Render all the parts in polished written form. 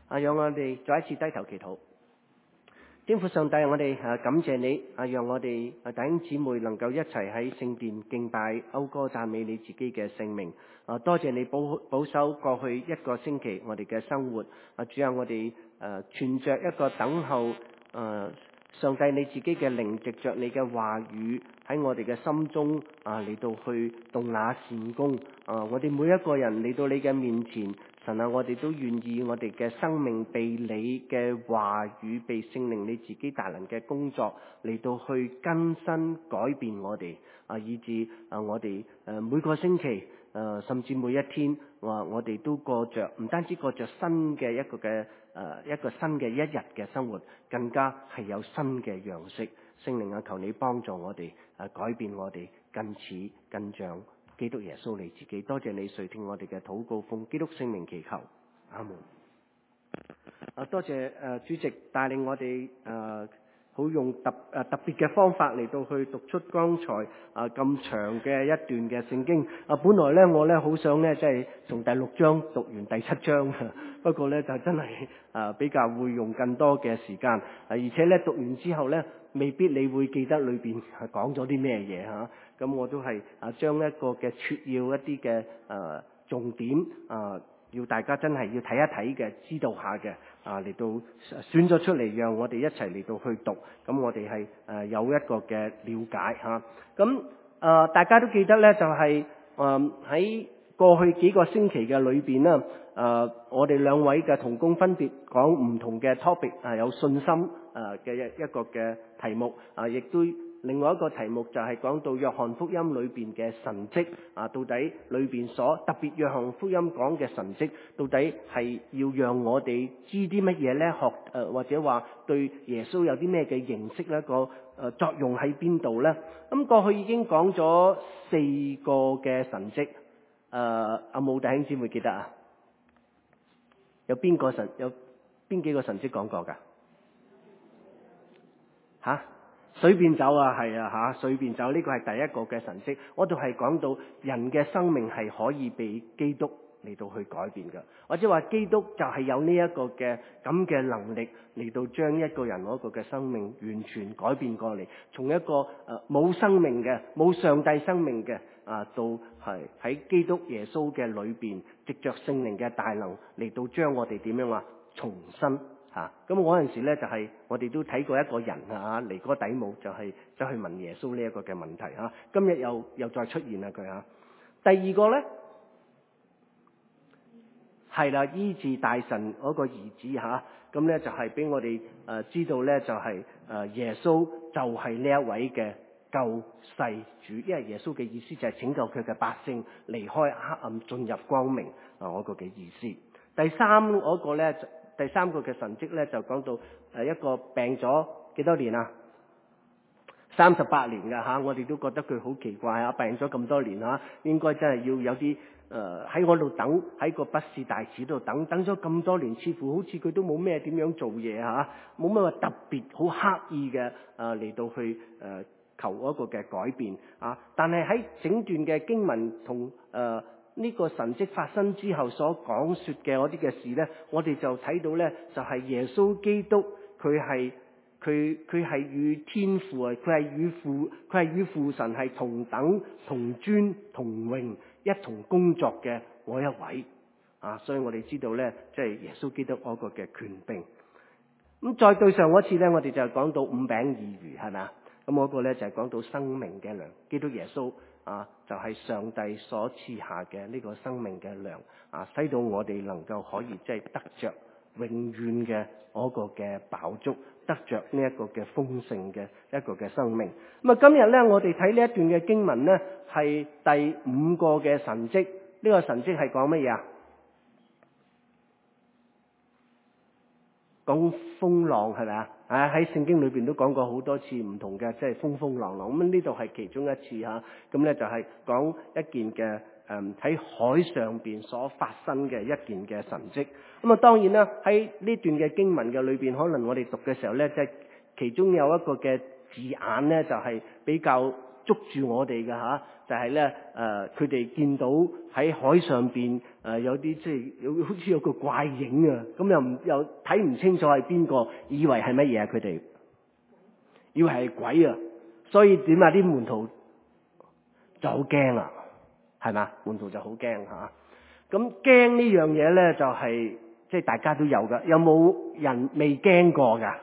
讓我哋再一次低頭祈禱。天父上帝，我哋感謝你讓我哋弟兄姊妹能夠一齊喺聖殿敬拜、謳歌讚美你自己嘅聖名。多謝你保守過去一個星期我哋嘅生活。主啊，我哋存着一個等候上帝你自己嘅靈，藉着你嘅話語喺我哋嘅心中嚟到去動那善工。我哋每一個人嚟到你嘅面前，神啊，我哋都願意我哋嘅生命被你嘅話語，被聖靈你自己大能嘅工作嚟到去更新改變我哋以致我哋每個星期甚至每一天我哋都過着唔單止過着新嘅一個新嘅一日嘅生活，更加係有新嘅樣式。聖靈啊，求你幫助我哋改變我哋，更似更像基督耶穌你自己。多謝你垂聽我哋嘅禱告，奉基督聖名祈求，阿門。多謝主席帶領我哋好用特別嘅方法嚟到去讀出剛才咁長嘅一段嘅聖經。本來咧我咧好想咧即係從第6章讀完第7章，不過咧就真係比較會用更多嘅時間，而且咧讀完之後咧未必你會記得裏邊講咗啲咩嘢嚇。咁我都係將一個嘅撮要一啲嘅重點要大家真係要睇一睇嘅，知道下嘅嚟到選咗出嚟，讓我哋一齊嚟到去讀。咁我哋係有一個嘅了解嚇。咁大家都記得咧，就係喺過去幾個星期嘅裏邊啦。我哋兩位嘅同工分別講唔同嘅 topic，有信心嘅一個嘅題目，亦都另外一個題目就係講到約翰福音裏邊嘅神蹟到底裏邊所特別約翰福音講嘅神蹟，到底係要讓我哋知啲乜嘢呢？或者話對耶穌有啲咩嘅認識呢？個作用喺邊度呢？咁過去已經講咗4個嘅神蹟，阿冇弟兄姊妹記得啊？有邊幾個神蹟講過噶？吓？水變酒係水變酒呢個係第一個嘅神蹟。我哋係講到人嘅生命係可以被基督嚟到去改變嘅，或者話基督就係有呢一個嘅咁嘅能力嚟到將一個人嗰個嘅生命完全改變過嚟，從一個冇生命嘅、冇上帝生命嘅到係喺基督耶穌嘅裏邊，藉着聖靈嘅大能嚟到將我哋點樣重生。咁嗰陣時咧就係我哋都睇過一個人尼哥底母就係走去問耶穌呢一個嘅問題今日又再出現啦佢第二個咧係啦，醫治大臣嗰個兒子咁咧就係俾我哋知道咧就係耶穌就係呢一位嘅救世主，因為耶穌嘅意思就係拯救佢嘅百姓離開黑暗進入光明嗰個嘅意思。第三個嘅神蹟咧就講到一個病咗幾多年38年㗎我哋都覺得佢好奇怪病咗咁多年應該真係要有啲喺嗰度等，喺個畢士大池度等咗咁多年，似乎好似佢都冇咩點樣做嘢冇乜話特別好刻意嘅嚟到去求嗰個嘅改變但係喺整段嘅經文同呢個神蹟發生之後所講說嘅嗰啲嘅事呢，我哋就睇到呢，就係耶穌基督佢係與天父佢係與父神係同等同尊同榮一同工作嘅嗰一位所以我哋知道呢，即係耶穌基督嗰個嘅權柄。咁再對上嗰次呢，我哋就講到5餅2魚係咪啊？咁嗰個呢，就係講到生命嘅糧，基督耶穌就係上帝所賜下嘅呢個生命嘅糧使到我哋能夠可以即係得着永遠嘅嗰個嘅飽足，得着呢一個嘅豐盛嘅一個嘅生命。咁今日呢，我哋睇呢一段嘅經文呢，係第5個嘅神蹟。呢個神蹟係講乜嘢講風浪係咪喺聖經裏邊都講過好多次唔同嘅即係風浪浪。咁呢度係其中一次咁咧就係講一件嘅喺海上邊所發生嘅一件嘅神蹟。咁當然啦，喺呢段嘅經文嘅裏邊，可能我哋讀嘅時候咧，即係其中有一個嘅字眼咧，就係比較捉住我哋嘅嚇，就係咧佢哋見到喺海上邊有啲即係好似有個怪影啊，咁又睇唔清楚係邊個，以為係乜嘢啊？佢哋以為係鬼啊，所以點啊？啲門徒就好驚啊，係嘛？門徒就好驚嚇。咁驚呢樣嘢咧，就係即係大家都有噶。有冇人未驚過噶？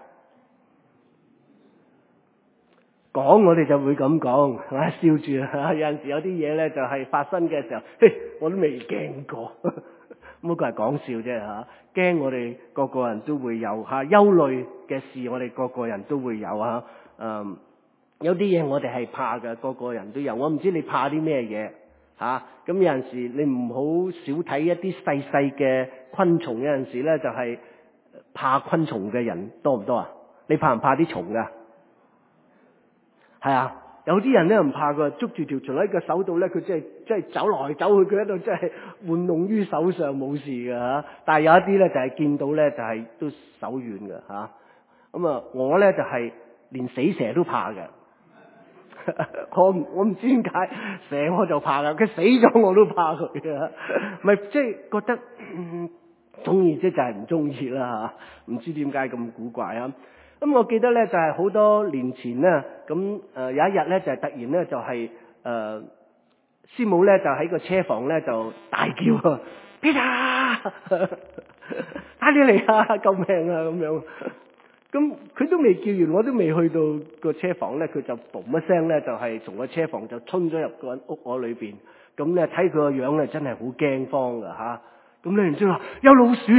講我哋就會咁講，係嘛？笑住啊！有陣時有啲嘢咧，就係發生嘅時候，嘿，我都未驚過。咁嗰個係講笑啫嚇。驚我哋個個人都會有嚇，憂慮嘅事我哋個個人都會有嚇。有啲嘢我哋係怕嘅，個個人都有。我唔知你怕啲咩嘢嚇。咁有陣時你唔好少睇一啲細細嘅昆蟲，有陣時咧就係怕昆蟲嘅人多唔多啊？你怕唔怕啲蟲噶？係啊，有啲人咧唔怕㗎，捉住條蟲喺個手度咧，佢真係走來走去，佢喺度真係玩弄於手上冇事㗎嚇。但係有一啲咧就係見到咧就係都手軟㗎嚇。咁啊，我咧就係連死蛇都怕嘅。我唔知點解蛇我就怕㗎，佢死咗我都怕佢嘅。咪即係覺得中意即就係唔中意啦嚇，唔知點解咁古怪啊！咁我記得咧就係好多年前咧，咁有一日咧就係突然咧就係師母咧就喺個車房咧就大叫，Peter，快啲嚟啊！救命啊！咁樣，咁佢都未叫完，我都未去到個車房咧，佢就嘣一聲咧就係從個車房就衝咗入個屋我裏邊，咁咧睇佢個樣咧真係好驚慌噶吓，咁咧然之後話有老鼠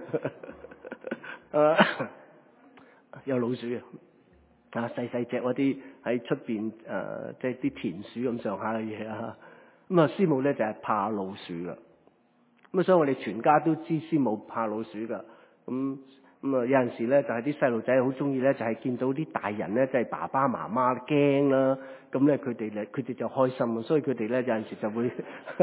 啊！有老鼠啊！細細隻嗰啲喺出邊即係啲田鼠咁上下嘅嘢啊！咁啊，師母咧就係怕老鼠噶，咁啊，所以我哋全家都知師母怕老鼠噶。咁啊，有陣時咧就係啲細路仔好中意咧，就係見到啲大人咧，即係爸爸媽媽驚啦，咁咧佢哋就開心啊，所以佢哋咧有陣時就會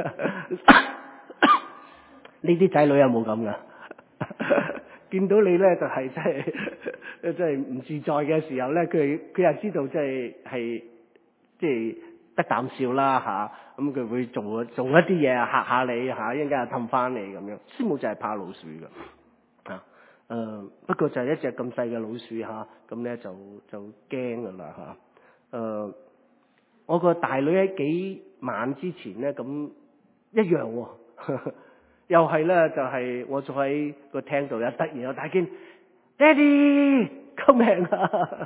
呢啲仔女有冇咁噶？見到你咧就係真係唔自在嘅時候咧，佢又知道即係得膽笑啦嚇，咁佢會做一啲嘢嚇下你嚇，一陣間又氹翻你咁樣。師母就係怕老鼠㗎嚇，不過就係一隻咁細嘅老鼠嚇，咁咧就驚㗎啦嚇。我個大女喺幾晚之前咧咁一樣喎。又係咧，就係我坐喺個廳度，又突然又大叫，爹哋救命啊！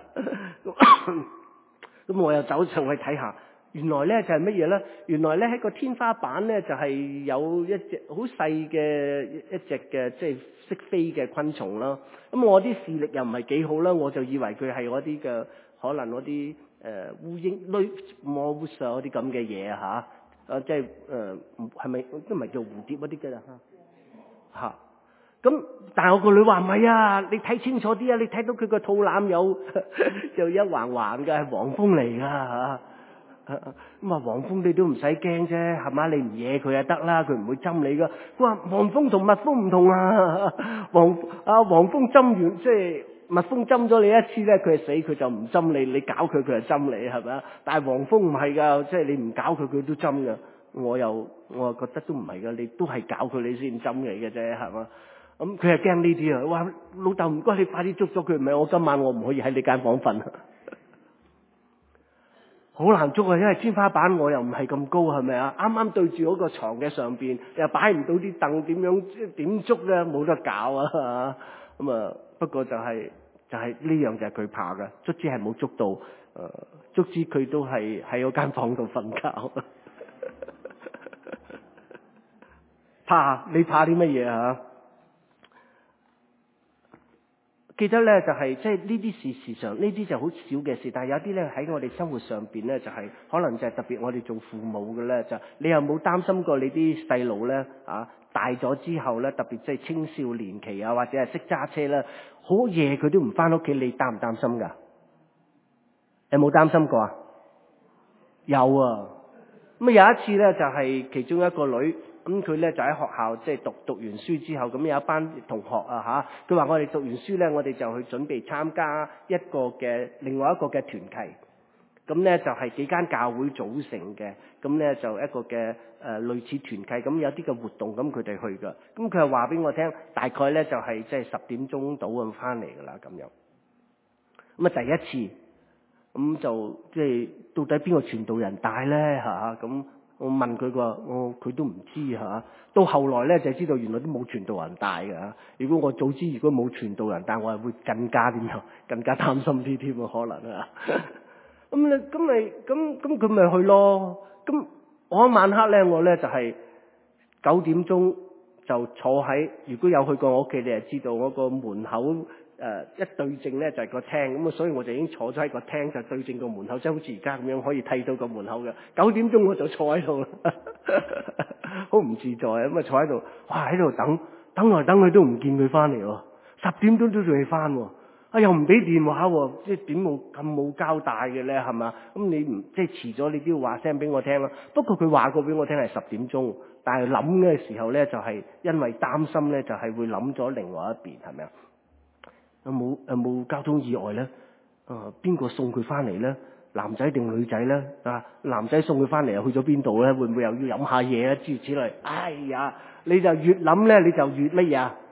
咁我又走上去睇下，原來咧就係乜嘢咧？原來咧喺個天花板咧就係有一隻好細嘅一隻嘅即係識飛嘅昆蟲啦。咁我啲視力又唔係幾好啦，我就以為佢係嗰啲嘅可能嗰啲烏蠅、類摩烏嗰啲咁嘅嘢嚇。即係係咪都唔係叫蝴蝶嗰啲㗎啦嚇？咁但係我個女話唔係啊，你睇清楚啲啊！你睇到佢個肚腩有就一橫橫嘅係黃蜂嚟㗎嚇。咁啊黃蜂你都唔使驚啫，係嘛？你唔惹佢就得啦，佢唔會針你㗎。佢話黃蜂同蜜蜂唔同啊，黃蜂針完即係蜜蜂針咗你一次咧，佢係死，佢就唔針你，你搞佢佢就針你係咪啊？但係黃蜂唔係㗎，即係你唔搞佢佢都針㗎。我又覺得都唔係㗎，你都係搞佢你先針你嘅啫係嘛？咁佢係驚呢啲啊！哇，老豆唔該你快啲捉咗佢，唔係我今晚我唔可以喺你間房瞓。好難捉啊，因為天花板我又唔係咁高，係咪啊？啱啱對住嗰個床嘅上邊，又擺唔到啲凳，點捉咧？冇得搞啊！咁啊，不過就係呢樣就係佢怕㗎，卒之係冇捉到，卒之佢都係喺嗰間房度瞓覺。你怕啲乜嘢啊？記得咧就係即係呢啲事實上呢啲就好少嘅事，但係有啲咧喺我哋生活上邊咧就係可能就係特別我哋做父母嘅咧，就你有冇擔心過你啲細路咧大咗之後咧，特別即係青少年期啊，或者係識揸車咧，好夜佢都唔翻屋企，你擔唔擔心㗎？有冇擔心過啊？有啊，咁有一次咧就係其中一個女。咁佢咧就喺學校即係讀完書之後，咁有一班同學佢話我哋讀完書咧，我哋就去準備參加另外一個嘅團契。 咁咧就係幾間教會組成嘅，咁咧就一個嘅類似團契，咁有啲嘅活動，咁佢哋去噶。咁佢又話俾我聽，大概咧就係即係10點鐘到咁翻嚟噶啦咁樣。咁啊第一次，咁就即係到底邊個傳道人帶咧嚇？咁我問佢個，佢都唔知嚇。到後來咧就知道原來都冇傳道人帶㗎嚇。如果我早知如果冇傳道人帶，我係會更加點樣，更加擔心啲添喎可能啊。咁佢咪去咯。咁我晚黑咧，我咧就係9點鐘就坐喺，如果有去過我屋企，你就知道我個門口一對正咧就係個廳，咁啊所以我就已經坐咗喺個廳，就對正個門口，即係好似而家咁樣可以睇到個門口嘅。9點鐘我就坐喺度啦，好唔自在啊！咁啊坐喺度，哇喺度等來等去都唔見佢翻嚟喎，10點鐘都仲未翻喎。又唔俾電話喎，即係點冇交代嘅咧，係嘛？咁你唔即係遲咗，你都要話聲俾我聽啦。不過佢話過俾我聽係10點鐘，但係諗嘅時候咧，就係因為擔心咧，就係會諗咗另外一邊，係咪啊？有冇交通意外咧？邊個送佢翻嚟咧？男仔定女仔咧？男仔送佢翻嚟又去咗邊度咧？會唔會又要飲下嘢啊？諸如此類。哎呀，你就越諗咧，你就越乜嘢啊？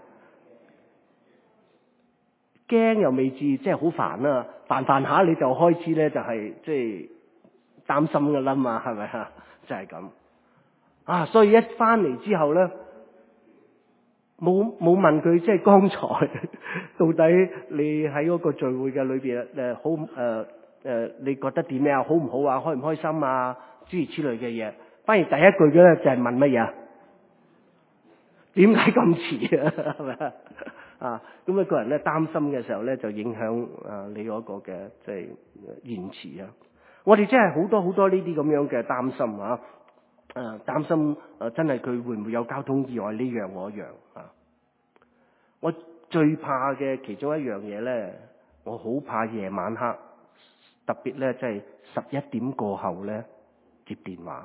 驚又未至，即係好煩啊！煩下你就開始咧，就係即係擔心噶啦嘛，係咪啊？就係咁啊！所以一翻嚟之後咧，冇問佢，即係剛才到底你喺嗰個聚會嘅裏邊你覺得點樣？好唔好啊？開唔開心啊？諸如此類嘅嘢。反而第一句嘅咧就係問乜嘢？點解咁遲啊？係咪啊？咁一個人咧擔心嘅時候咧，就影響你嗰個嘅即係延遲啊！我哋真係好多呢啲咁樣嘅擔心啊！擔心真係佢會唔會有交通意外呢樣嗰樣啊？我最怕嘅其中一樣嘢咧，我好怕夜晚黑，特別咧即係11點過後咧接電話，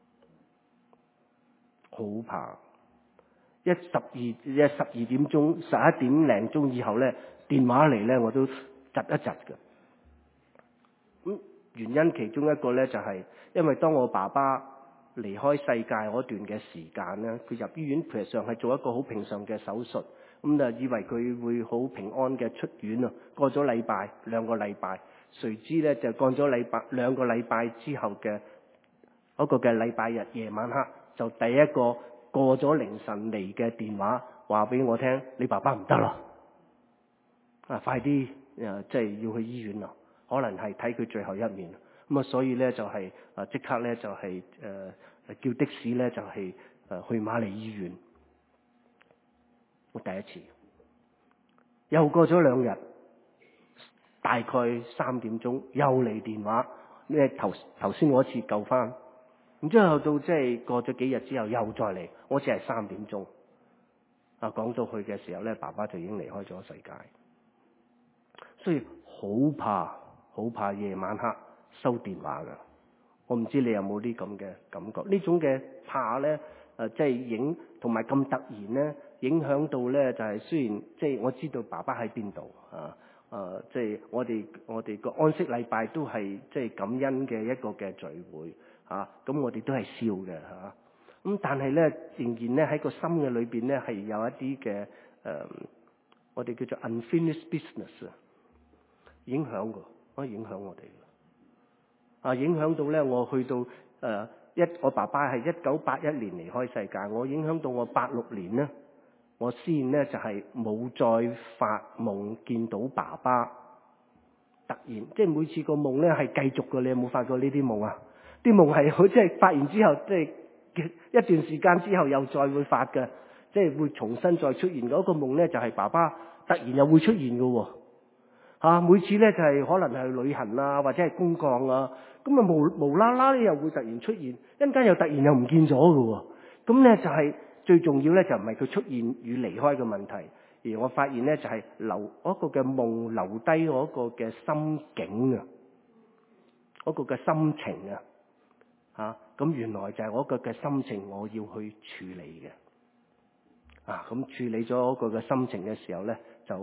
好怕。12點鐘、11點零鐘以後咧，電話嚟咧，我都窒一窒嘅。咁原因其中一個咧就係，因為當我爸爸離開世界嗰段嘅時間咧，佢入醫院，其實上係做一個好平常嘅手術，咁就以為佢會好平安嘅出院啊。過咗2個禮拜，誰知咧就過咗2個禮拜之後嘅嗰個嘅禮拜日夜晚黑，就第一個過咗凌晨嚟嘅電話，話俾我聽，你爸爸唔得啦，快啲即係要去醫院啦，可能係睇佢最後一面。咁所以咧就係即刻咧就係叫的士咧就係去瑪麗醫院。我第一次又過咗2日，大概3點鐘又嚟電話，咩頭先我一次救翻。然之後到即係過咗幾日之後又再嚟，我只係3點鐘。講到去嘅時候咧，爸爸就已經離開咗世界，所以好怕夜晚黑收電話噶。我唔知你有冇啲咁嘅感覺？呢種嘅怕咧，即係同埋咁突然咧，影響到咧就係雖然即係我知道爸爸喺邊度即係我哋個安息禮拜都係即係感恩嘅一個嘅聚會。咁我哋都係笑嘅咁但係咧仍然咧喺個心嘅裏邊咧係有一啲嘅我哋叫做 unfinished business 影響㗎，可以影響我哋影響到咧我去到我爸爸係1981年離開世界，我影響到我86年咧，我先咧就係冇再發夢見到爸爸，突然即係每次個夢咧係繼續嘅。你有冇發過呢啲夢啊？啲夢係好即係發完之後，即係一段時間之後又再會發嘅，即係會重新再出現嗰個夢咧，就係爸爸突然又會出現嘅喎。每次咧就係可能係去旅行啊，或者係公幹啊，咁啊無啦啦咧又會突然出現，一陣間又突然又唔見咗嘅喎。咁咧就係最重要咧，就唔係佢出現與離開嘅問題，而我發現咧就係留嗰個嘅夢留低嗰個嘅心境啊，嗰個嘅心情啊。咁原來就係我個嘅心情，我要去處理嘅。咁處理咗嗰個嘅心情嘅時候咧，就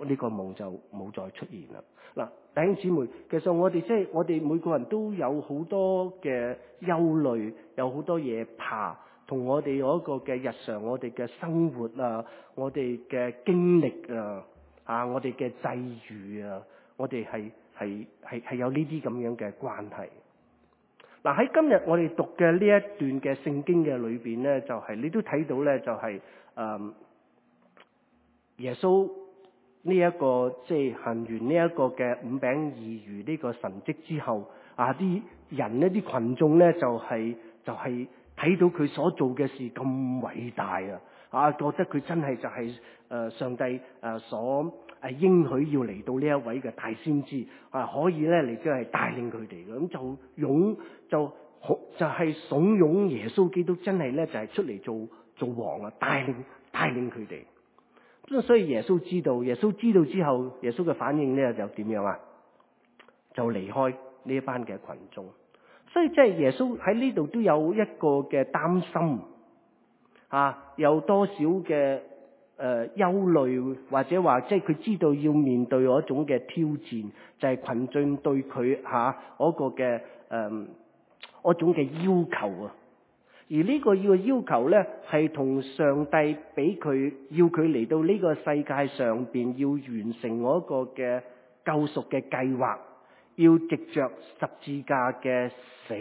呢個夢就冇再出現啦。嗱，弟兄姊妹，其實我哋每個人都有好多嘅憂慮，有好多嘢怕，同我哋嗰個嘅日常，我哋嘅生活啊，我哋嘅經歷啊，我哋嘅際遇啊，我哋係有呢啲咁樣嘅關係。嗱，喺今日我哋讀嘅呢一段嘅聖經嘅裏邊咧，就係你都睇到咧，就係耶穌呢一個即係行完呢一個嘅5餅2魚呢個神蹟之後，啲人呢啲群眾咧就係睇到佢所做嘅事咁偉大覺得佢真係就係上帝所應許要嚟到呢一位嘅大先知可以咧嚟即係帶領佢哋嘅，咁就係慫恿耶穌基督真係咧就係出嚟做王帶領佢哋。咁所以耶穌知道之後，耶穌嘅反應咧就點樣就離開呢一班嘅群眾。所以即係耶穌喺呢度都有一個嘅擔心有多少嘅憂慮，或者話即係佢知道要面對嗰種嘅挑戰，就係群眾對佢嗰個嘅嗰種嘅要求而呢個要求咧，係同上帝俾佢要佢嚟到呢個世界上邊，要完成嗰個嘅救贖嘅計劃，要藉着十字架嘅死，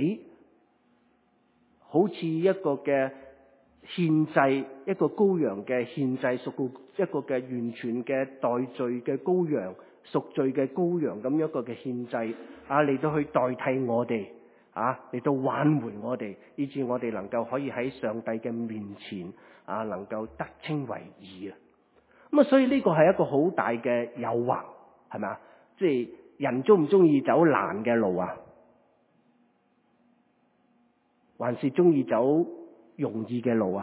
好似一個嘅獻祭，一個羔羊嘅獻祭，屬過一個嘅完全嘅代罪嘅羔羊，贖罪嘅羔羊咁樣一個嘅獻祭嚟到去代替我哋。嚟到挽回我哋，以致我哋能夠可以喺上帝嘅面前能夠得稱為義咁所以呢個係一個好大嘅誘惑，係咪啊？即係人中唔中意走難嘅路還是中意走容易嘅路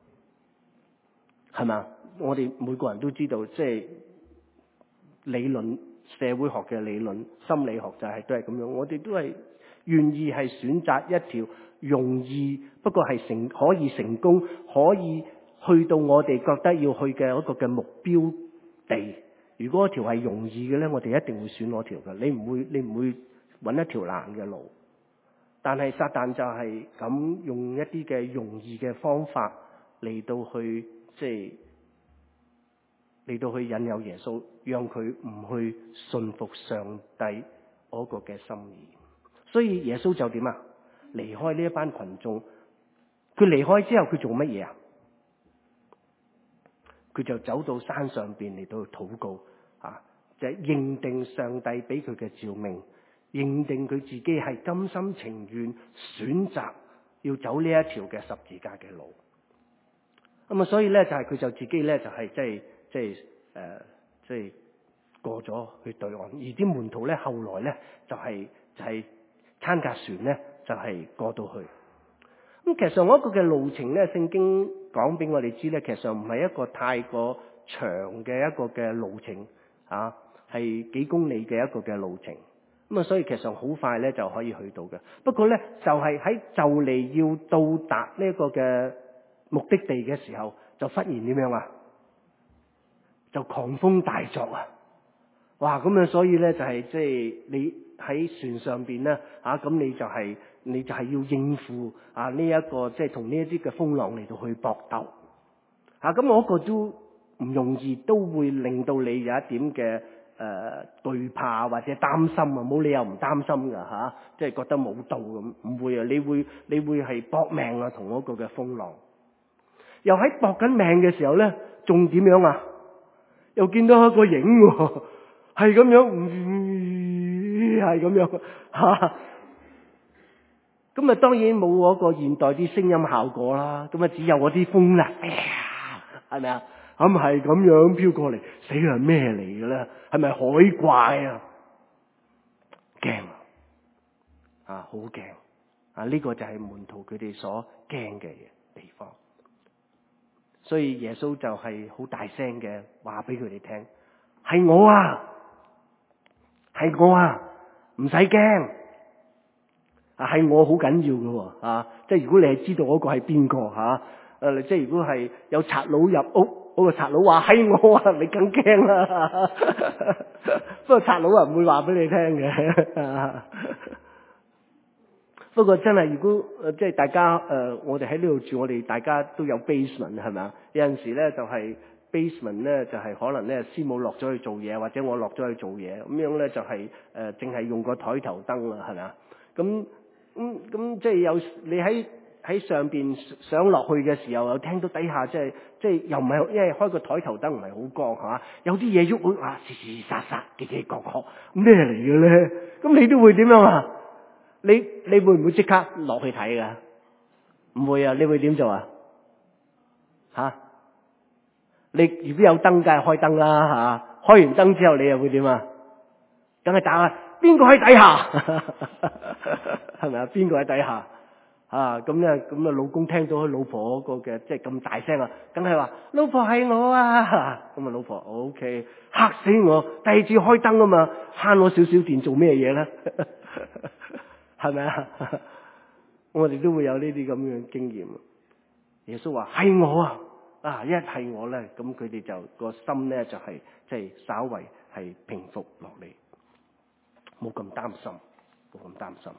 係咪？我哋每個人都知道，即係理論、社會學嘅理論、心理學就係都係咁樣，我哋都係願意係選擇一條容易，不過係可以成功，可以去到我哋覺得要去嘅一個嘅目標地。如果一條係容易嘅咧，我哋一定會選嗰條嘅。你唔會揾一條難嘅路。但係撒旦就係咁用一啲嘅容易嘅方法嚟到去嚟到去引誘耶穌，讓佢唔去順服上帝嗰個嘅心意。所以耶穌就點離開呢一班群眾。佢離開之後，佢做乜嘢佢就走到山上邊嚟到禱告就係認定上帝俾佢嘅召命，認定佢自己係甘心情願選擇要走呢一條嘅十字架嘅路。咁所以咧就係佢就自己咧就係即係過咗去對岸，而啲門徒咧後來咧就係撐架船咧就係過到去。咁其實上嗰個嘅路程咧，聖經講俾我哋知咧，其實上唔係一個太過長嘅一個嘅路程係幾公里嘅一個嘅路程。咁所以其實上好快咧就可以去到嘅。不過咧就係喺就嚟要到達呢一個嘅目的地嘅時候，就忽然點樣就狂風大作哇！咁所以咧就係即係你喺船上邊咧咁你就係要應付呢一個即係同呢一啲嘅風浪嚟到去搏鬥咁我個都唔容易，都會令到你有一點嘅懼怕或者擔心冇理由唔擔心噶即係覺得冇到咁，唔會你會係搏命同嗰個嘅風浪。又喺搏緊命嘅時候咧，仲點樣又見到一個影係咁樣，係咁樣咁當然冇嗰個現代啲聲音效果啦，咁只有嗰啲風啦，係咪咁係咁樣飄過嚟，死係咩嚟嘅咧？係咪海怪驚好驚呢個就係門徒佢哋所驚嘅地方。所以耶穌就係好大聲嘅話俾佢哋聽，係我係我唔使驚係我好緊要嘅即係如果你係知道嗰個係邊個即係如果係有賊佬入屋，嗰個賊佬話係我啊，你更驚啦。不過賊佬啊唔會話俾你聽嘅。不過真係如果即係大家我哋喺呢度住，我哋大家都有 basement 係咪啊？有陣時咧就係 basement 咧就係可能咧師母落咗去做嘢，或者我落咗去做嘢，咁樣咧就係淨係用個台頭燈啦，係咪啊？咁即係有你喺上邊上落去嘅時候，又聽到底下即係又唔係，因為開個台頭燈唔係好光係嘛，有啲嘢喐啊，時時殺殺，嘅嘅角角，咩嚟嘅咧？咁你都會點樣啊？你會唔會即刻落去睇噶？唔會啊！你會點做啊？吓？你如果有燈，梗係開燈啦吓！開完燈之後，你又會點啊？梗係打啊！邊個喺底下？係咪啊？邊個喺底下？啊咁咧，咁啊老公聽到佢老婆嗰個嘅即係咁大聲啊，梗係話老婆係我啊！咁啊老婆 OK， 嚇死我！第二次開燈啊嘛，慳我少少電做咩嘢咧？係咪啊？我哋都會有呢啲咁樣嘅經驗。耶穌話係我啊！啊一係我咧，咁佢哋就個心咧就係即係稍為係平復落嚟，冇咁擔心，冇咁擔心。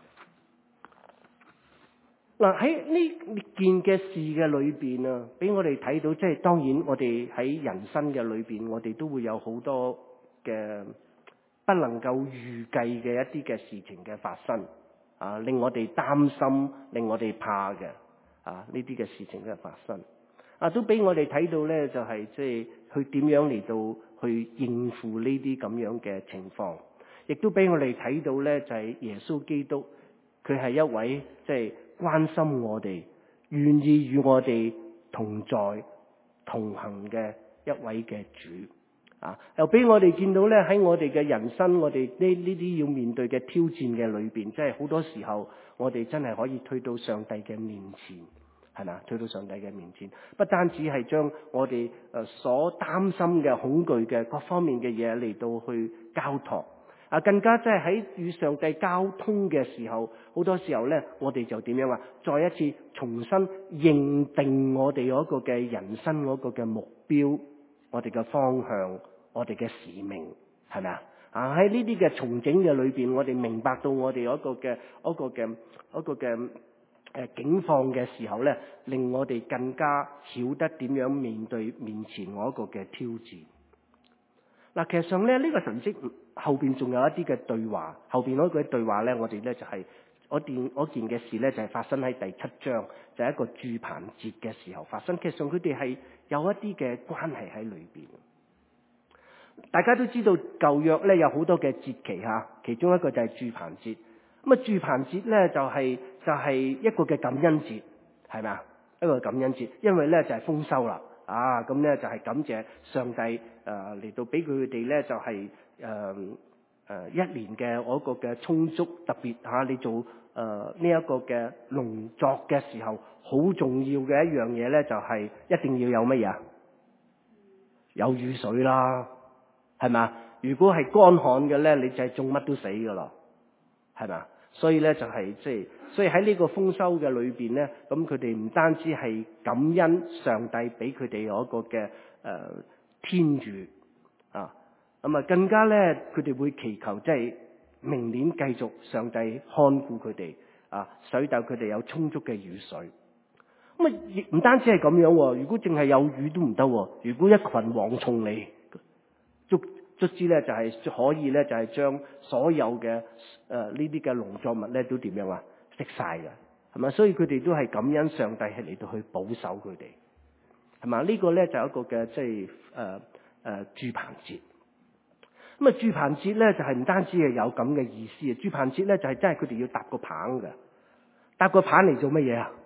嗱喺呢件嘅事嘅裏邊啊，俾我哋睇到，即係當然我哋喺人生嘅裏邊，我哋都會有好多嘅不能夠預計嘅一啲嘅事情嘅發生啊，令我哋擔心，令我哋怕嘅啊呢啲嘅事情嘅發生啊，都俾我哋睇到咧，就係即係去點樣嚟到去應付呢啲咁樣嘅情況，亦都俾我哋睇到咧，就係耶穌基督佢係一位即係關心我哋，願意與我哋同在同行嘅一位嘅主啊！又俾我哋見到咧，喺我哋嘅人生，我哋呢啲要面對嘅挑戰嘅裏邊，即係好多時候我哋真係可以推到上帝嘅面前，係咪？推到上帝嘅面前，不單止係將我哋所擔心嘅、恐懼嘅各方面嘅嘢嚟到去交託。啊，更加即係喺與上帝交通嘅時候，好多時候咧，我哋就點樣啊？再一次重新認定我哋嗰個嘅人生嗰個嘅目標，我哋嘅方向，我哋嘅使命，係咪啊？啊喺呢啲嘅重整嘅裏邊，我哋明白到我哋嗰個嘅境況嘅時候咧，令我哋更加曉得點樣面對面前嗰個嘅挑戰。嗱，其實上咧呢個神蹟後邊仲有一啲嘅對話，後邊嗰句對話咧，我哋咧就係嗰件嘅事咧，就係發生喺第7章，就係一個住棚節嘅時候發生。其實上佢哋係有一啲嘅關係喺裏邊。大家都知道舊約咧有好多嘅節期嚇，其中一個就係住棚節。咁啊住棚節咧就係一個嘅感恩節，係咪啊？一個感恩節，因為咧就係豐收啦。啊，咁咧就係感謝上帝嚟到俾佢哋咧就係一年嘅嗰個嘅充足，特別嚇你做呢一個嘅農作嘅時候，好重要嘅一樣嘢咧就係一定要有乜嘢啊？有雨水啦，係咪啊？如果係乾旱嘅咧，你就係種乜都死噶啦，係咪啊？所以咧就係即係，所以喺呢個豐收嘅裏邊咧，咁佢哋唔單止係感恩上帝俾佢哋嗰個嘅天雨啊，咁啊更加咧佢哋會祈求即係明年繼續上帝看顧佢哋啊，使到佢哋有充足嘅雨水。咁啊亦唔單止係咁樣，如果淨係有雨都唔得，如果一群蝗蟲嚟卒之咧就係可以咧就係將所有嘅呢啲嘅農作物咧都點樣啊食晒嘅，係咪？所以佢哋都係感恩上帝係嚟到去保守佢哋，係嘛？呢個咧就係一個嘅即係住棚節。咁啊住棚節咧就係唔單止係有咁嘅意思啊，住棚節咧就係真係佢哋要搭個棚嘅，搭個棚嚟做乜嘢啊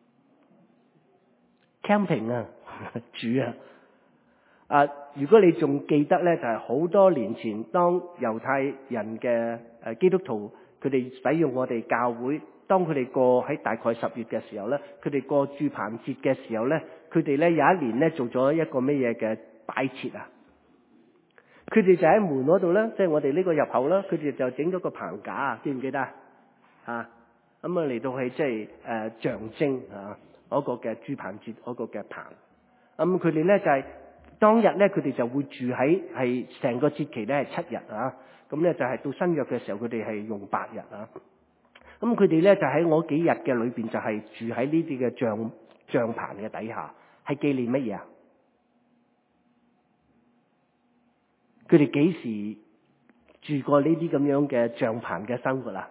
？camping 啊，住啊！如果你仲記得咧，就係好多年前，當猶太人嘅基督徒佢哋使用我哋教會，當佢哋過喺大概10月嘅時候咧，佢哋過住棚節嘅時候咧，佢哋咧有一年咧做咗一個乜嘢嘅擺設啊？佢哋就喺門嗰度咧，即係我哋呢個入口啦，佢哋就整咗個棚架啊，記唔記得啊？咁啊嚟到係即係象徵啊， 嗰個嘅住棚節嗰個嘅棚。咁佢哋咧就係當日咧，佢哋就會住喺係成個節期咧係7日啊。咁咧就係到新約嘅時候，佢哋係用8日啊。咁佢哋咧就喺我幾日嘅裏邊，就係住喺呢啲嘅帳棚嘅底下，係紀念乜嘢啊？佢哋幾時住過呢啲咁樣嘅帳棚嘅生活啊？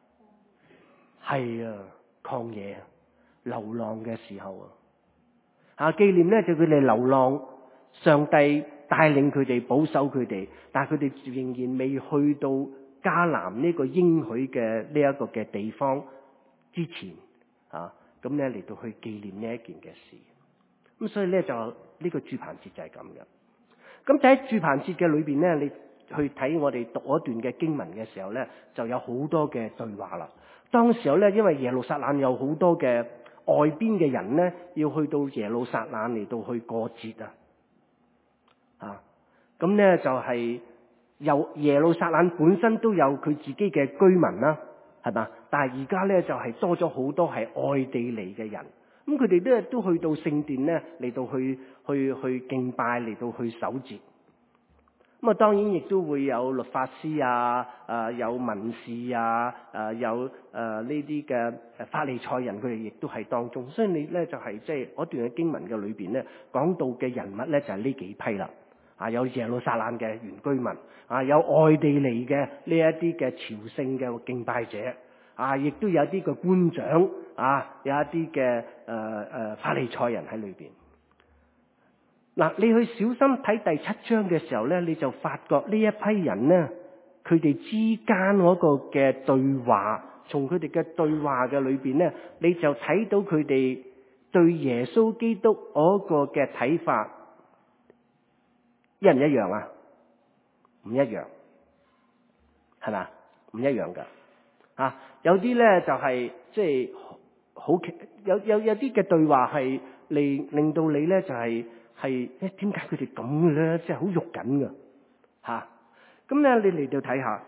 係啊，曠野流浪嘅時候啊，紀念咧就佢哋流浪，上帝帶領佢哋，保守佢哋，但係佢哋仍然未去到迦南呢個應許嘅呢一個嘅地方之前啊，咁咧嚟到去紀念呢一件嘅事。咁所以咧就呢個住棚節就係咁嘅。咁就喺住棚節嘅裏邊咧，你去睇我哋讀嗰段嘅經文嘅時候咧，就有好多嘅對話啦。當時候咧，因為耶路撒冷有好多嘅外邊嘅人咧，要去到耶路撒冷嚟到去過節啊。咁咧就係由耶路撒冷本身都有佢自己嘅居民啦，係嘛？但係而家咧就係多咗好多係外地嚟嘅人。咁佢哋都去到聖殿咧，嚟到去敬拜，嚟到去守節。咁啊，當然亦都會有律法師啊，有文士啊，有呢啲嘅法利賽人，佢哋亦都係當中。所以你咧就係即係嗰段嘅經文嘅裏邊咧，講到嘅人物咧就係呢幾批啦。有耶路撒冷嘅原居民，有外地嚟嘅呢一啲嘅朝聖嘅敬拜者。亦都有啲嘅官長，有一啲嘅法利賽人喺裏邊。嗱，你去小心睇第7章嘅時候咧，你就發覺呢一批人咧，佢哋之間嗰個嘅對話，從佢哋嘅對話嘅裏邊咧，你就睇到佢哋對耶穌基督嗰個嘅睇法一唔一樣啊？唔一樣，係咪？唔一樣噶。有啲咧就係即係好奇，有啲嘅對話係令到你咧就係點解佢哋咁嘅咧？即係好肉緊噶嚇。咁咧你嚟到睇下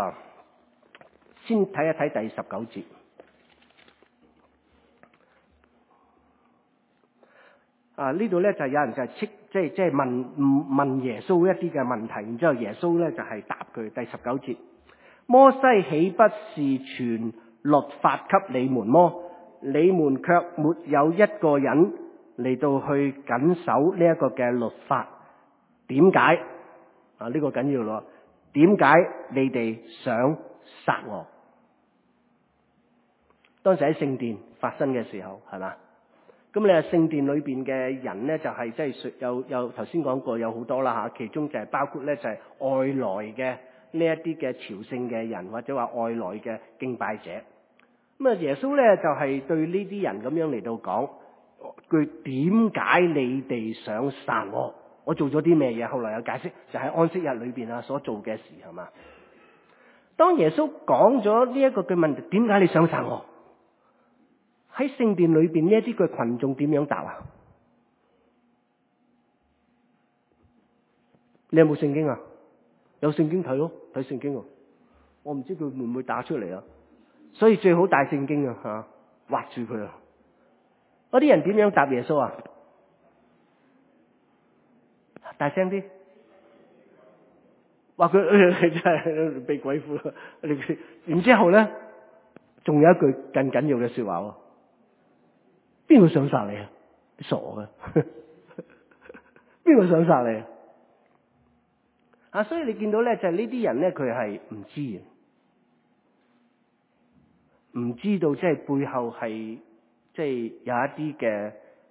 先睇一睇第19節。呢度咧就有人就係即係問耶穌一啲嘅問題，然之後耶穌咧就係答佢。第19節。摩西豈不是傳律法給你們麼？你們卻沒有一個人嚟到去謹守呢一個嘅律法，點解？呢個緊要咯。點解你哋想殺我？當時喺聖殿發生嘅時候，係嘛？咁你話聖殿裏邊嘅人咧，就係即係有頭先講過有好多啦嚇，其中就係包括咧就係外來嘅。呢一啲嘅朝聖嘅人，或者話外來嘅敬拜者，咁耶穌咧就係對呢啲人咁樣嚟到講，佢點解你哋想殺我？我做咗啲咩嘢？後來有解釋，就喺安息日裏邊所做嘅事，係嘛？當耶穌講咗呢一個嘅問題，點解你想殺我？喺聖殿裏邊呢一啲嘅群眾點樣答啊？你有冇聖經啊？有聖經睇咯，睇聖經。我唔知佢會唔會打出嚟啊，所以最好帶聖經啊，畫住佢啊。嗰啲人點樣答耶穌啊？大聲啲，話佢真係被鬼附啦。然之後咧，仲有一句更緊要嘅說話喎。邊個想殺你啊？你傻嘅，邊個想殺你啊？所以你見到咧，就係呢啲人咧，佢係唔知嘅，唔知道即係背後係即係有一啲嘅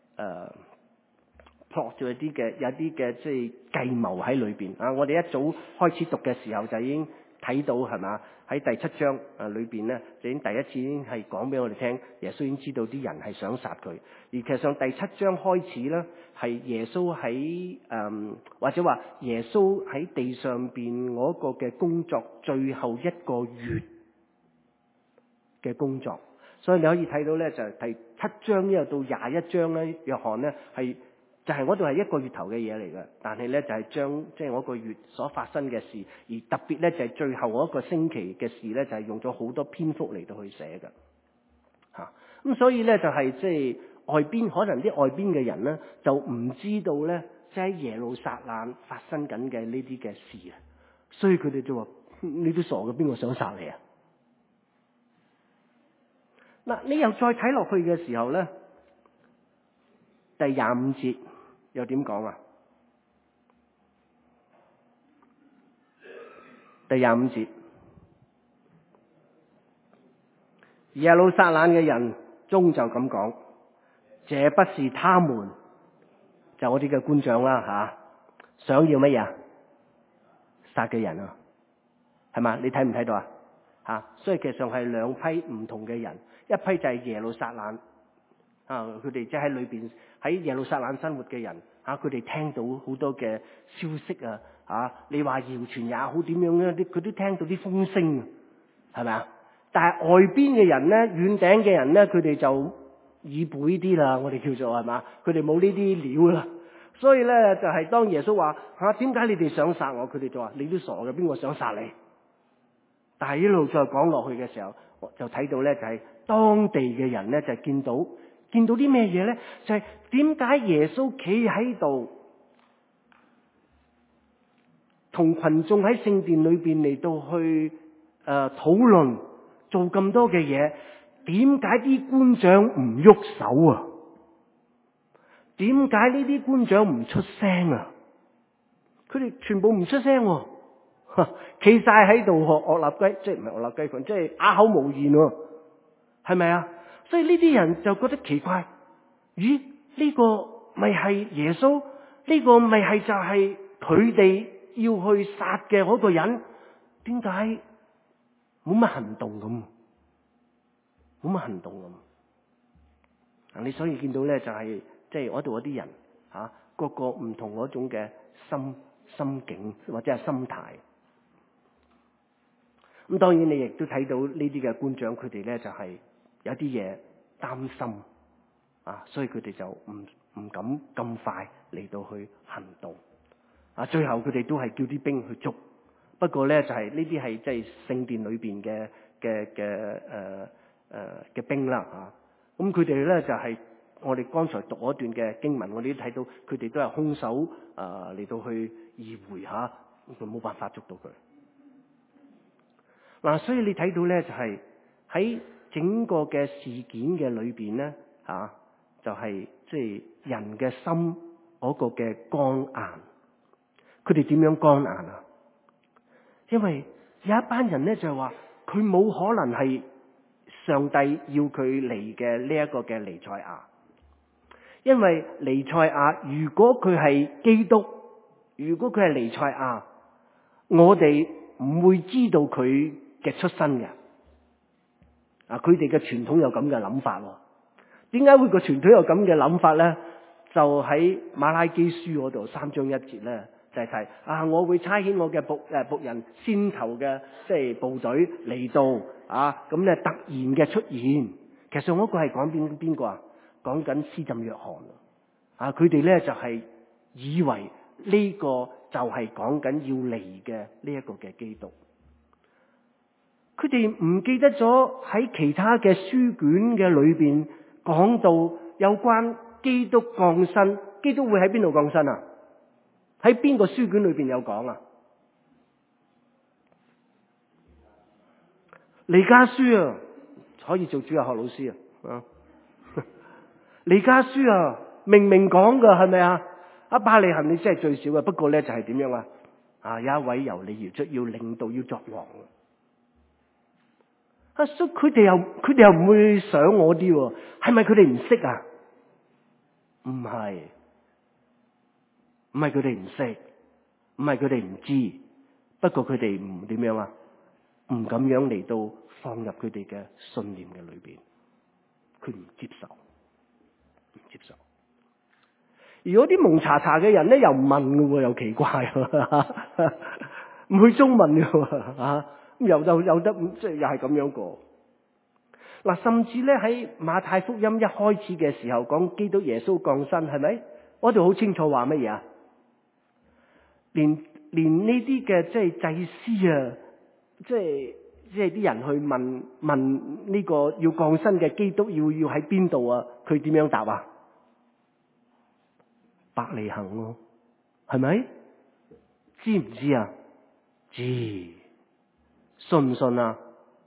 plot 住有啲嘅即係計謀喺裏邊啊！我哋一早開始讀嘅時候就已經睇到係嘛？喺第7章裏邊咧，就已經第一次已經係講俾我哋聽，耶穌已經知道啲人係想殺佢。而其實上第7章開始咧，係耶穌喺或者話耶穌喺地上邊嗰個嘅工作最後一個月嘅工作。所以你可以睇到咧，就係第7章之後到21章咧，約翰咧係。就係嗰度係一個月頭嘅嘢嚟嘅，但係咧就係將即係嗰個月所發生嘅事，而特別咧就係最後嗰一個星期嘅事咧，就係用咗好多篇幅嚟到去寫嘅嚇。咁所以咧就係即係外邊可能啲外邊嘅人咧就唔知道咧，即係喺耶路撒冷發生緊嘅呢啲嘅事啊，所以佢哋就話：你都傻嘅，邊個想殺你啊？嗱，你又再睇落去嘅時候咧，第25節又點講啊？第25節，耶路撒冷嘅人中就咁講：這不是他們，就我哋嘅官長啦想要乜嘢？殺嘅人啊，係嘛？你睇唔睇到啊？所以其實上係兩批唔同嘅人，一批就係耶路撒冷佢哋即係喺裏邊喺耶路撒冷生活嘅人佢哋聽到好多嘅消息你話謠傳也好，點樣咧？佢都聽到啲風聲，係咪啊？但係外邊嘅人咧，遠頂嘅人咧，佢哋就耳背啲啦，我哋叫做係嘛？佢哋冇呢啲料啦，所以咧就係當耶穌話點解你哋想殺我？佢哋就話：你都傻嘅，邊個想殺你？但係一路再講落去嘅時候，就睇到咧就係當地嘅人咧就見到啲咩嘢咧？就係點解耶穌企喺度同群眾喺聖殿裏邊嚟到去討論做咁多嘅嘢，點解啲官長唔喐手啊？點解呢啲官長唔出聲啊？佢哋全部唔出聲企晒喺度學立雞，即係唔係學立雞群，即係啞口無言係咪啊？所以呢啲人就覺得奇怪，咦？呢個咪係耶穌？呢個咪係就係佢哋要去殺嘅嗰個人？點解冇乜行動咁？冇乜行動咁？你所以見到咧就係即係嗰度嗰啲人個個唔同嗰種嘅心境或者係心態。咁當然你亦都睇到呢啲嘅官長，佢哋咧就係有啲嘢擔心所以佢哋就唔敢咁快嚟到去行動最後佢哋都係叫啲兵去捉。不過咧就係呢啲係即係聖殿裏邊嘅兵啦咁佢哋咧就係我哋剛才讀嗰段嘅經文，我哋都睇到佢哋都係空手嚟到去移回佢冇辦法捉到佢。所以你睇到咧就係喺整個嘅事件嘅裏邊咧就係即係人嘅心嗰個嘅剛硬。佢哋點樣剛硬啊？因為有一班人咧就係話佢冇可能係上帝要佢嚟嘅呢一個嘅彌賽亞，因為彌賽亞如果佢係基督，如果佢係彌賽亞，我哋唔會知道佢嘅出身嘅。佢哋嘅傳統有咁嘅諗法。點解會個傳統有咁嘅諗法咧？就喺馬拉基書嗰度3章1節咧，就係提我會差遣我嘅僕人先頭嘅即係部隊嚟到咁咧突然嘅出現。其實嗰個係講邊個啊？講緊施浸約翰佢哋咧就係以為呢個就係講緊要嚟嘅呢一個嘅基督。佢哋唔記得咗喺其他嘅書卷嘅裏邊講到有關基督降生。基督會喺邊度降生啊？喺邊個書卷裏邊有講啊？彌迦書可以做主日學老師彌迦書明明講噶，係咪啊？伯利恆你真係最少嘅，不過咧就係點樣有一位由你而出，要領導，要作王。所以佢哋又唔會想我啲，係咪佢哋唔識啊？唔係佢哋唔識，唔係佢哋唔知，不過佢哋唔點樣唔咁樣嚟到放入佢哋嘅信念嘅裏邊，佢唔接受。而嗰啲蒙查查嘅人咧，又唔問嘅，又奇怪，唔會中文嘅又得即係又係咁樣過。甚至咧喺馬太福音一開始嘅時候講基督耶穌降生，係咪？我哋好清楚話乜嘢啊？連呢啲嘅即係祭司即係即係啲人去問呢個要降生嘅基督要喺邊度啊？佢點樣答啊？伯利恆咯，係咪？知唔知啊？知，信唔信啊？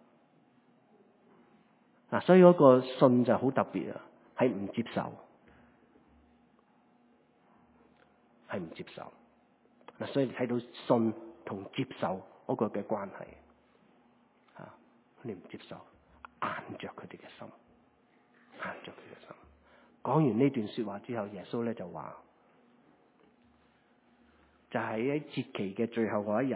嗱，所以嗰個信就好特別啊，係唔接受，係唔接受。嗱，所以你睇到信同接受嗰個嘅關係，你唔接受，硬着佢哋嘅心，硬着佢嘅心。講完呢段說話之後，耶穌咧就話，就係喺節期嘅最後嗰一日，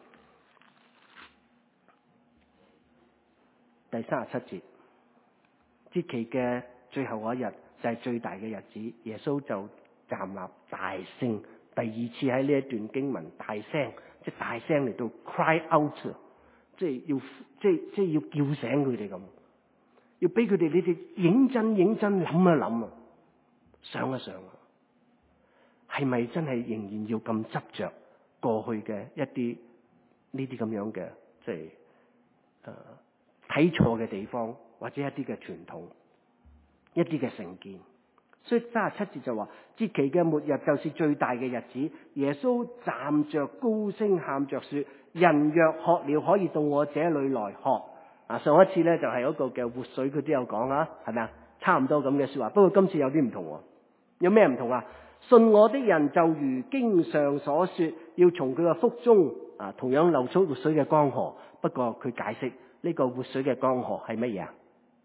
第37節，節期嘅最後嗰一日就係最大嘅日子，耶穌就站立大聲，第二次喺呢一段經文大聲，即係大聲嚟到 cry out， 即係要叫醒佢哋咁，要俾佢哋你哋認真諗一諗啊，想一想啊，係咪真係仍然要咁執着過去嘅一啲呢啲咁樣嘅即係睇錯嘅地方，或者一啲嘅傳統，一啲嘅成見。所以37節就話，節期嘅末日就是最大嘅日子。耶穌站着高聲喊着說：人若渴了，可以到我這裏來喝。上一次咧就係嗰個嘅活水，佢都有講啊，係咪啊？差唔多咁嘅說話，不過今次有啲唔同。有咩唔同啊？信我的人就如經上所說，要從佢嘅腹中同樣流出活水嘅江河。不過佢解釋呢個活水嘅江河係乜嘢啊？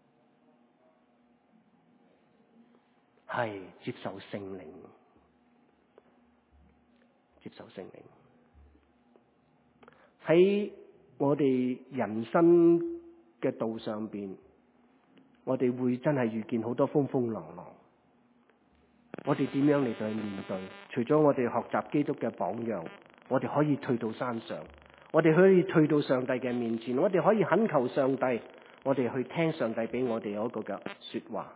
係接受聖靈，接受聖靈。喺我哋人生嘅道上邊，我哋會真係遇見好多風風浪浪。我哋點樣嚟到去面對？除咗我哋學習基督嘅榜樣，我哋可以退到山上，我哋可以退到上帝嘅面前，我哋可以懇求上帝，我哋去聽上帝俾我哋嗰個嘅說話。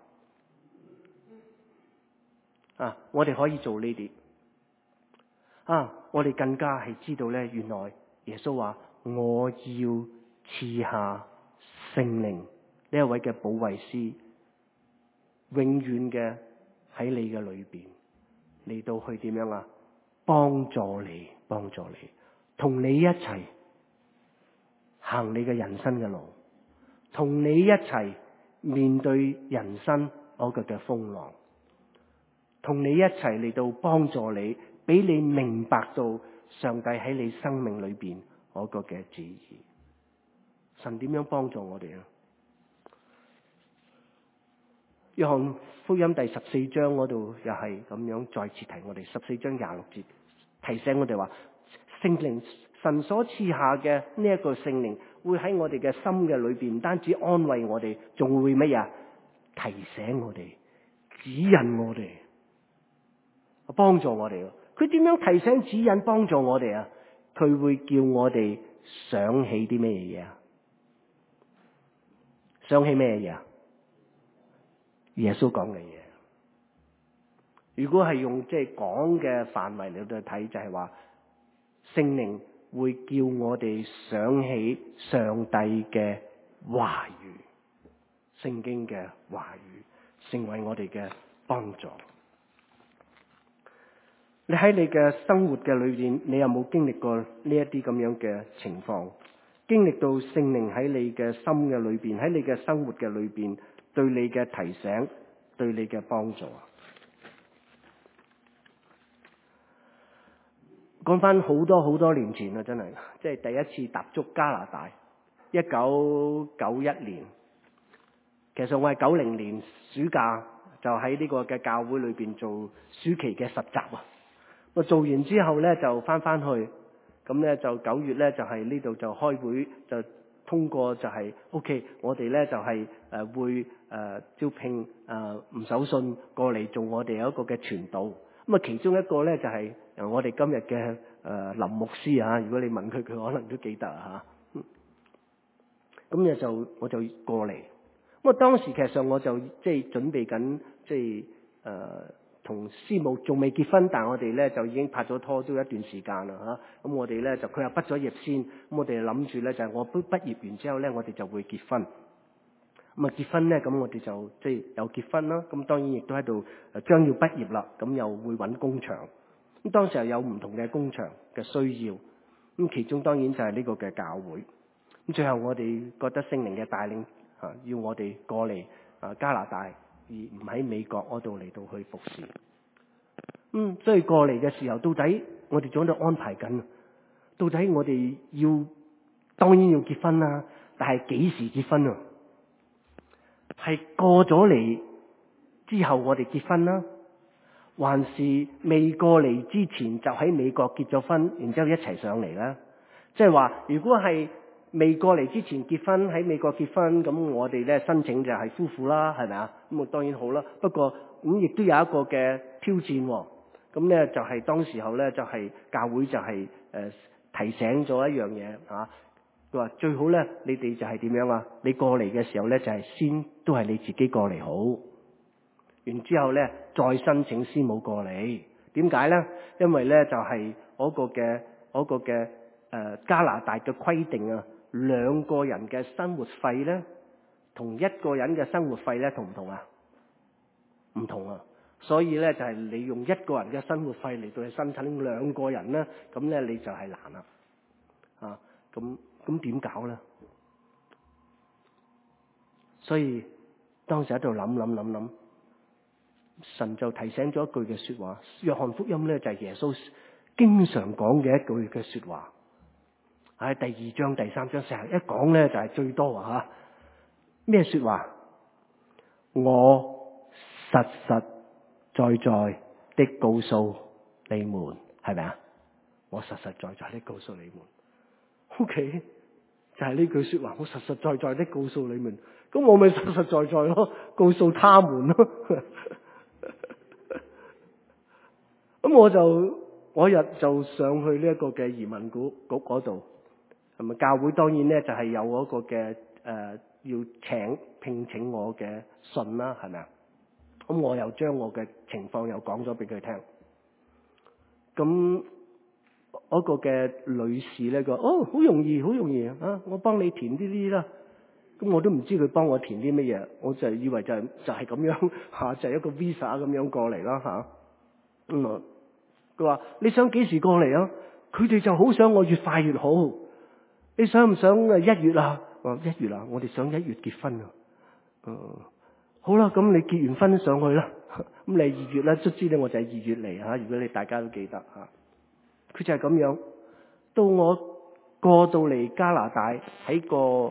我哋可以做呢啲。我哋更加係知道咧，原來耶穌話我要賜下聖靈呢一位嘅保惠師，永遠嘅喺你嘅裏邊嚟到去點樣啊？幫助你，同你一齊行你嘅人生嘅路，同你一齊面對人生嗰個嘅風浪，同你一齊嚟到幫助你，俾你明白到上帝喺你生命裏邊嗰個嘅旨意。神點樣幫助我哋啊？約翰福音第14章嗰度又係咁樣再次提我哋，14章26節提醒我哋話，聖靈神所賜下嘅呢一個聖靈會喺我哋嘅心嘅裏邊，唔單止安慰我哋，仲會乜嘢？提醒我哋，指引我哋，幫助我哋。佢點樣提醒、指引、幫助我哋啊？佢會叫我哋想起啲咩嘢啊？想起咩嘢啊？耶穌講嘅嘢。如果係用即係講嘅範圍嚟到睇，就係話聖靈會叫我哋想起上帝嘅話語，聖經嘅話語，成為我哋嘅幫助。你喺你嘅生活嘅裏邊，你有冇經歷過呢一啲咁樣嘅情況？經歷到聖靈喺你嘅心嘅裏邊，喺你嘅生活嘅裏邊，對你嘅提醒，對你嘅幫助。講翻好多年前啦，真係，即係第一次踏足加拿大，1991年。其實我係90年暑假就喺呢個嘅教會裏邊做暑期嘅實習啊。我做完之後咧就翻去，咁咧就9月咧就係呢度就開會，就通過就係 OK，我哋咧就係會招聘吳守信過嚟做我哋有一個嘅傳道。咁其中一個咧就係我哋今日嘅林牧師啊，如果你問佢，佢可能都記得啊嚇。咁我就過嚟。咁當時其實我就即係準備緊，即係同師母仲未結婚，但係我哋咧就已經拍咗拖都一段時間啦嚇。咁我哋咧就佢又畢咗業先，咁我哋諗住咧就係我畢業完之後咧，我哋就會結婚。咁啊結婚咧，咁我哋就即係有結婚啦。咁當然亦都喺度將要畢業啦，咁又會揾工場。咁當時係有唔同嘅工場嘅需要，咁其中當然就係呢個嘅教會。咁最後我哋覺得聖靈嘅帶領要我哋過嚟加拿大，而唔喺美國嗰度嚟到去服侍。所以過嚟嘅時候，到底我哋仲喺度安排緊，到底我哋當然要結婚啦，但係幾時結婚啊？係過咗嚟之後我哋結婚啦，還是未過嚟之前就喺美國結咗婚，然之後一齊上嚟啦？即係話，如果係未過嚟之前結婚，喺美國結婚，咁我哋咧申請就係夫婦啦，係咪啊？咁啊當然好啦。不過咁亦都有一個嘅挑戰喎。咁咧就係當時候咧就係教會就係提醒咗一樣嘢啊。佢話最好咧，你哋就係點樣啊？你過嚟嘅時候咧，就係先都係你自己過嚟好，然之後咧再申請師母過嚟。點解咧？因為咧就係嗰個嘅加拿大嘅規定啊，兩個人嘅生活費咧，同一個人嘅生活費咧同唔同啊？唔同啊！所以咧就係你用一個人嘅生活費嚟到去申請兩個人咧，咁咧你就係難啦啊！咁點搞咧？所以當時喺度諗，神就提醒咗一句嘅說話。約翰福音咧就係耶穌經常講嘅一句嘅說話。喺第2章、第3章成日一講咧就係最多啊！咩說話？我實實在在的告訴你們，係咪啊？我實實在在的告訴你們。OK， 就係呢句說話，我實實在在的告訴你們。咁我咪實實在在咯，告訴他們咯。咁我日就上去呢一個嘅移民局嗰度，係咪教會當然咧就係有嗰個嘅要聘請我嘅信啦，係咪啊？咁我又將我嘅情況又講咗俾佢聽。咁嗰個嘅女士咧，佢話好容易啊！我幫你填啲啦。咁我都唔知佢幫我填啲乜嘢，我就以為就係咁樣就係一個 visa 咁樣過嚟啦嚇。佢話你想幾時過嚟啊？佢哋就好想我越快越好。你想唔想1月啊？我話1月啊，我哋想1月結婚啊。好啦，咁你結完婚上去啦。咁你2月咧，卒之咧我就係2月嚟嚇。如果你大家都記得嚇，佢就係咁樣。到我過到嚟加拿大喺個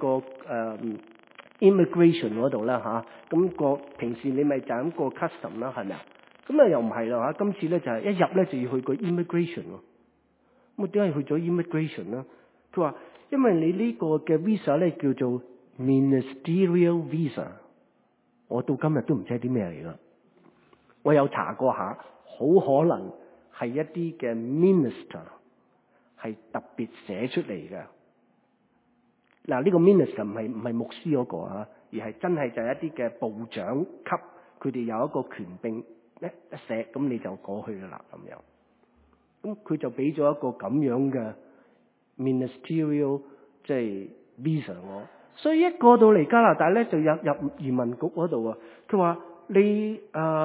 immigration 嗰度啦嚇，咁平時你咪就咁過 custom 啦，係咪啊？咁啊又唔係啦嚇，今次咧就係一入咧就要去個 immigration 喎。咁我點解去咗 immigration 咧？佢話因為你呢個嘅 visa 咧叫做 ministerial visa， 我到今日都唔知係啲咩嚟噶。我有查過下，好可能係一啲嘅 minister 係特別寫出嚟嘅。嗱，呢個 minister 唔係牧師嗰個啊，而係真係就係一啲嘅部長級，佢哋有一個權柄一寫，咁你就過去噶啦咁樣。咁佢就俾咗一個咁樣嘅 ministerial 即係 visa 我，所以一過到嚟加拿大咧就入移民局嗰度啊。佢話你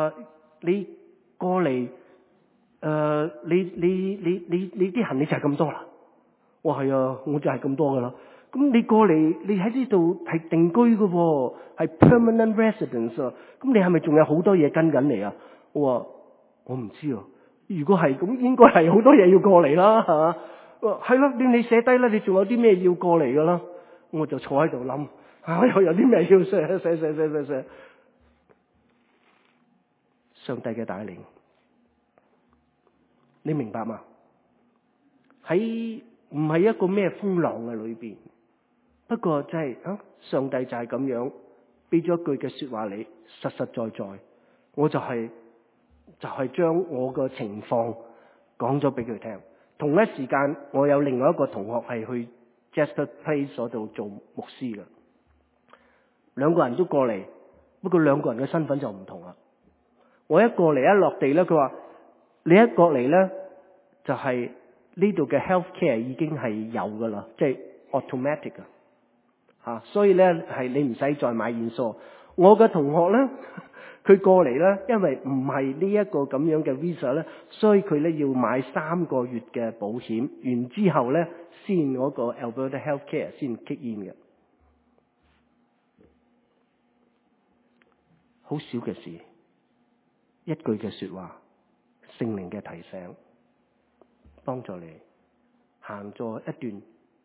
過嚟你啲行李就係咁多啦。我係啊，我就係咁多噶啦。咁你過嚟，你喺呢度係定居噶喎，係 permanent residence 啊。咁你係咪仲有好多嘢跟緊嚟啊？我話我唔知啊。如果係咁，應該係好多嘢要過嚟啦，係嘛？係咯，你寫低啦，你仲有啲咩要過嚟噶啦？我就坐喺度諗，又有啲咩要寫。上帝嘅帶領，你明白嗎？喺唔係一個咩風浪嘅裏邊，不過真係上帝就係咁樣俾咗一句嘅說話你，實實在在，我就係將我個情況講咗俾佢聽。同一時間，我有另外一個同學係去 Jasper Place 嗰度做牧師嘅，兩個人都過嚟，不過兩個人嘅身份就唔同啦。 我一過嚟一落地咧，佢話你一過嚟咧就係呢度嘅 healthcare 已經係有噶啦，即係 automatic 啊，所以咧係你唔使再買現數。我嘅同學咧，佢過嚟咧，因為唔係呢一個咁樣嘅 visa 咧，所以佢咧要買3個月嘅保險，然之後咧先嗰個 Alberta Healthcare 先 kick in 嘅。好少嘅事，一句嘅說話，聖靈嘅提醒，幫助你行咗一段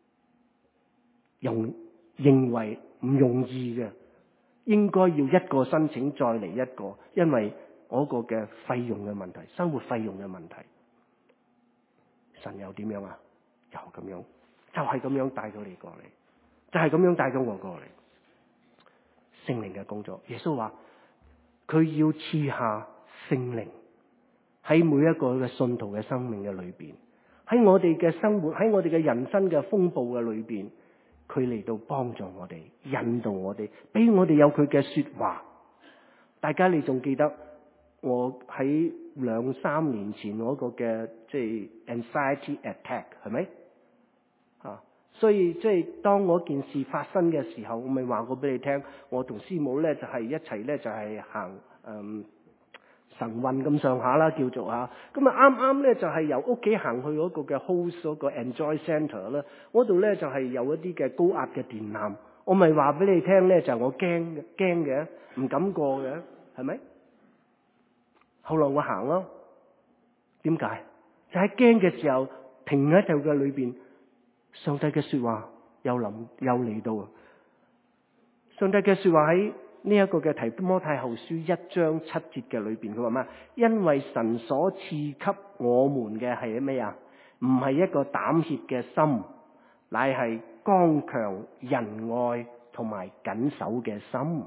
認為唔容易嘅，應該要一個申請再嚟一個，因為嗰個嘅費用嘅問題，生活費用嘅問題，神又點樣啊？又咁樣，就係咁樣帶咗你過嚟，就係咁樣帶咗我過嚟。聖靈嘅工作，耶穌話佢要賜下聖靈喺每一個嘅信徒嘅生命嘅裏邊，喺我哋嘅生活，喺我哋嘅人生嘅風暴嘅裏邊，佢嚟到幫助我哋，引導我哋，俾我哋有佢嘅說話。大家你仲記得我喺2-3年前嗰個嘅即係 anxiety attack 係咪啊？所以即係當嗰件事發生嘅時候，我咪話過俾你聽，我同師母咧就係一齊咧就係行神運咁上下啦，叫做嚇。咁啊啱啱咧就係由屋企行去嗰個嘅 host 嗰個 enjoy centre 啦，嗰度咧就係有一啲嘅高壓嘅電纜。我咪話俾你聽咧，就係我驚嘅，唔敢過嘅，係咪？後來我行咯，點解？就喺驚嘅時候停喺度嘅裏邊，上帝嘅說話又嚟到。上帝嘅說話喺呢一個嘅提摩太後書1章7節嘅裏邊，佢話咩？因為神所賜給我們嘅係咩啊？唔係一個膽怯嘅心，乃係剛強仁愛同埋謹守嘅心。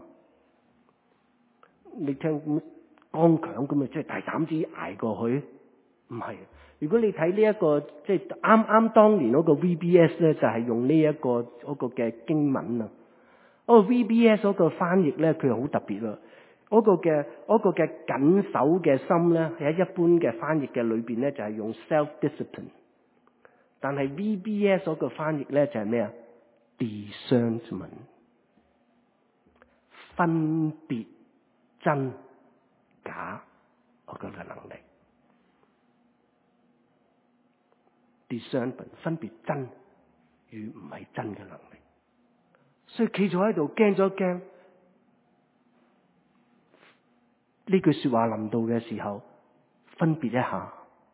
你聽剛強咁咪即係大膽啲捱過去？唔係。如果你睇呢一個即係啱啱當年嗰個 VBS 咧，就係用呢一個嗰個嘅經文啊。嗰個 VBS 嗰個翻譯咧，佢好特別啊。嗰個嘅謹守嘅心咧，喺一般嘅翻譯嘅裏邊咧，就係用 self-discipline。但係 VBS 嗰個翻譯咧就係咩啊 ？discernment， 分別真假嗰個嘅能力。discernment 分別真與唔係真嘅能力。所以企咗喺度驚咗一驚，呢句說話臨到嘅時候，分別一下，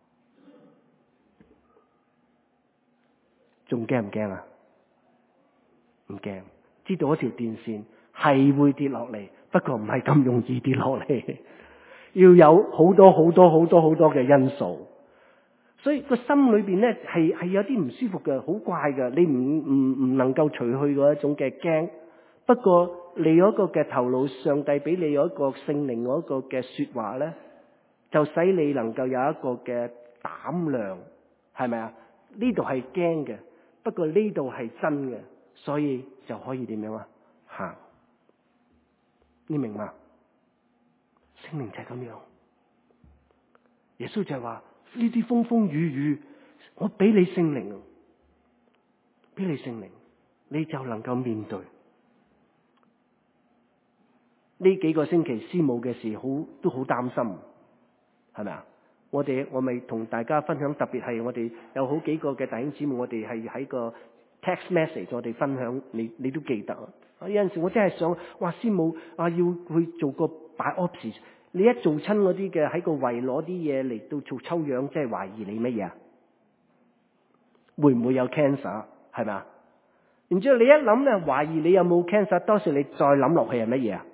仲驚唔驚啊？唔驚，知道嗰條電線係會跌落嚟，不過唔係咁容易跌落嚟，要有好多嘅因素。所以個心裏邊咧係有啲唔舒服嘅，好怪嘅，你唔能夠除去嗰一種嘅驚。不過你嗰個嘅頭腦，上帝俾你有一個聖靈嗰個嘅說話咧，就使你能夠有一個嘅膽量，係咪啊？呢度係驚嘅，不過呢度係真嘅，所以就可以點樣啊？行，你明嘛？聖靈就係咁樣，耶穌就係話。呢啲風風雨雨，我俾你聖靈，俾你聖靈，你就能夠面對呢幾個星期師母嘅事，都好擔心，係咪啊？我咪同大家分享，特別係我哋有好幾個嘅弟兄姊妹，我哋係喺個 text message 我哋分享，你都記得啊？有陣時我真係想，哇！師母要去做個 biopsy。你一做親嗰啲嘅喺個胃攞啲嘢嚟到做抽樣，即係懷疑你乜嘢啊？會唔會有 cancer？ 係咪啊？然之後你一諗咧，懷疑你有冇 cancer， 多數你再諗落去係乜嘢啊？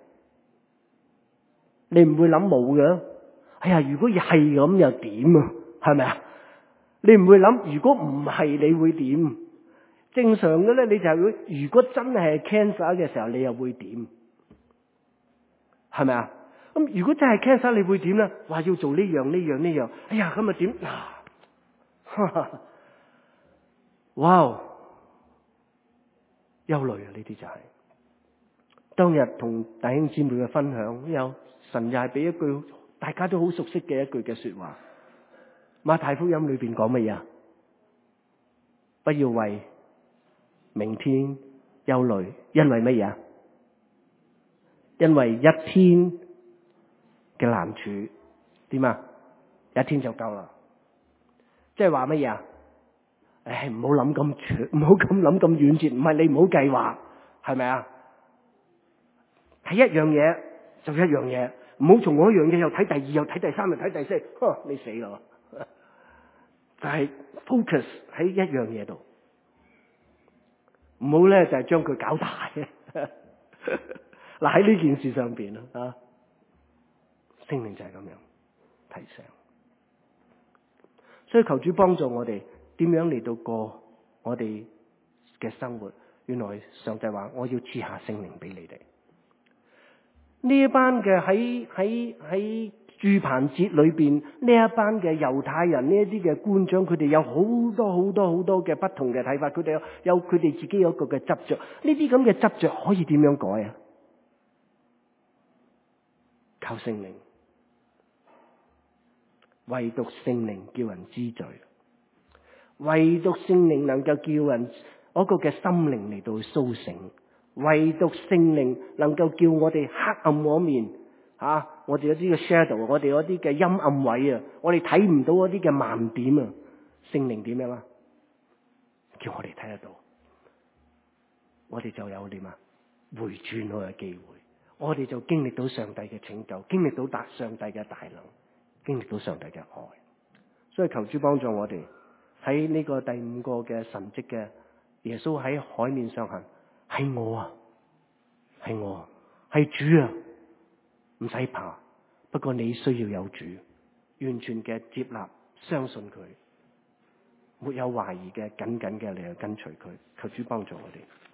你唔會諗冇嘅。哎呀，如果係咁又點啊？係咪啊？你唔會諗，如果唔係你會點？正常嘅咧，你就係會。如果真係 cancer 嘅時候，你又會點？係咪啊？咁如果真係 cancer， 你會點咧？話要做呢樣，哎呀，咁啊點？哇！憂慮啊，呢啲就係當日同弟兄姊妹嘅分享，有神又係俾一句大家都好熟悉嘅一句嘅說話。馬太福音裏邊講乜嘢？不要為明天憂慮，因為乜嘢？因為一天嘅難處點啊？一天就夠啦。即係話乜嘢啊？唔好諗咁長，唔好咁諗咁遠節，唔係你唔好計劃，係咪啊？睇一樣嘢就一樣嘢，唔好從嗰一樣嘢又睇第二，又睇第三，又睇第四，你死啦！就係 focus 喺一樣嘢度，唔好咧就係將佢搞大。嗱，喺呢件事上邊啊，聖靈就係咁樣提醒。所以求主幫助我哋點樣嚟到過我哋嘅生活。原來上帝話我要賜下聖靈俾你哋。呢一班嘅喺住棚節裏邊，呢一班嘅猶太人，呢一啲嘅官長，佢哋有好多嘅不同嘅睇法，佢哋有佢哋自己有一個嘅執着。呢啲咁嘅執着可以點樣改啊？靠聖靈，唯獨聖靈叫人知罪，唯獨聖靈能夠叫人嗰個嘅心靈嚟到甦醒，唯獨聖靈能夠叫我哋黑暗嗰面我哋有啲嘅 shadow， 我哋有啲嘅陰暗位啊，我哋睇唔到嗰啲嘅盲點啊，聖靈點樣啊？叫我哋睇得到，我哋就有點啊回轉嗰個機會，我哋就經歷到上帝嘅拯救，經歷到上帝嘅大能，經歷到上帝嘅愛。所以求主幫助我哋喺呢個第五個嘅神蹟嘅耶穌喺海面上行，係我啊，係我，係主啊，唔使怕。不過你需要有主，完全嘅接納，相信佢，沒有懷疑嘅，緊緊嘅嚟去跟隨佢。求主幫助我哋。